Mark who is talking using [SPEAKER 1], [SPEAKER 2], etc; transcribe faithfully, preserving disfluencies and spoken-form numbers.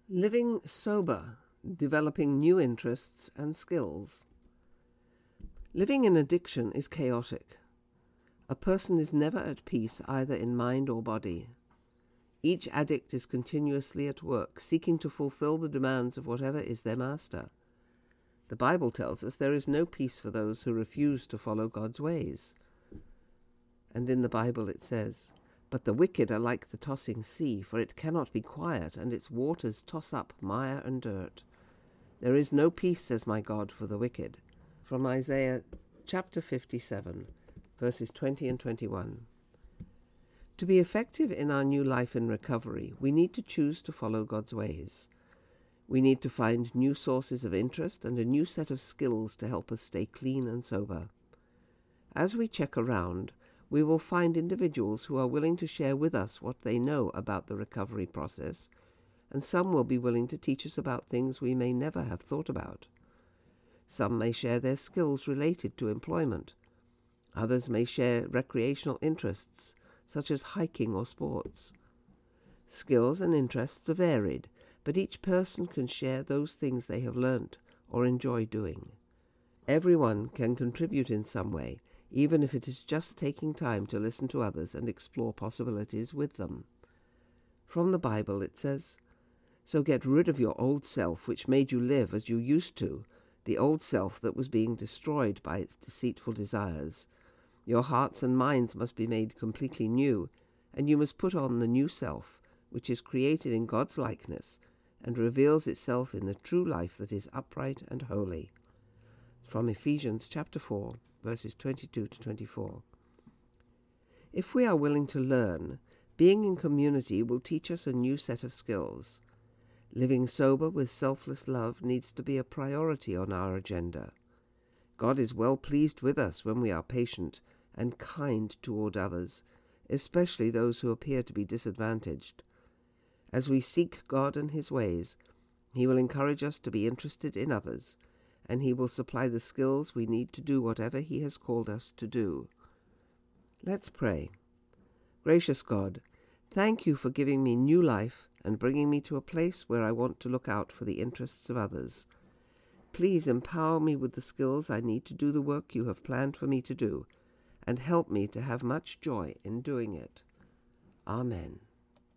[SPEAKER 1] Living sober, developing new interests and skills. Living in addiction is chaotic. A person is never at peace either in mind or body. Each addict is continuously at work, seeking to fulfill the demands of whatever is their master. The Bible tells us there is no peace for those who refuse to follow God's ways. And in the Bible it says, "But the wicked are like the tossing sea, for it cannot be quiet, and its waters toss up mire and dirt. There is no peace, says my God, for the wicked." From Isaiah chapter fifty-seven, verses twenty and twenty-one. To be effective in our new life in recovery, we need to choose to follow God's ways. We need to find new sources of interest and a new set of skills to help us stay clean and sober. As we check around, we will find individuals who are willing to share with us what they know about the recovery process, and some will be willing to teach us about things we may never have thought about. Some may share their skills related to employment. Others may share recreational interests, such as hiking or sports. Skills and interests are varied, but each person can share those things they have learnt or enjoy doing. Everyone can contribute in some way, even if it is just taking time to listen to others and explore possibilities with them. From the Bible it says, "So get rid of your old self, which made you live as you used to, the old self that was being destroyed by its deceitful desires. Your hearts and minds must be made completely new, and you must put on the new self, which is created in God's likeness and reveals itself in the true life that is upright and holy." From Ephesians chapter four, verses twenty-two to twenty-four. If we are willing to learn, being in community will teach us a new set of skills. Living sober with selfless love needs to be a priority on our agenda. God is well pleased with us when we are patient and kind toward others, especially those who appear to be disadvantaged. As we seek God and His ways, He will encourage us to be interested in others, and He will supply the skills we need to do whatever He has called us to do. Let's pray. Gracious God, thank You for giving me new life and bringing me to a place where I want to look out for the interests of others. Please empower me with the skills I need to do the work You have planned for me to do, and help me to have much joy in doing it. Amen.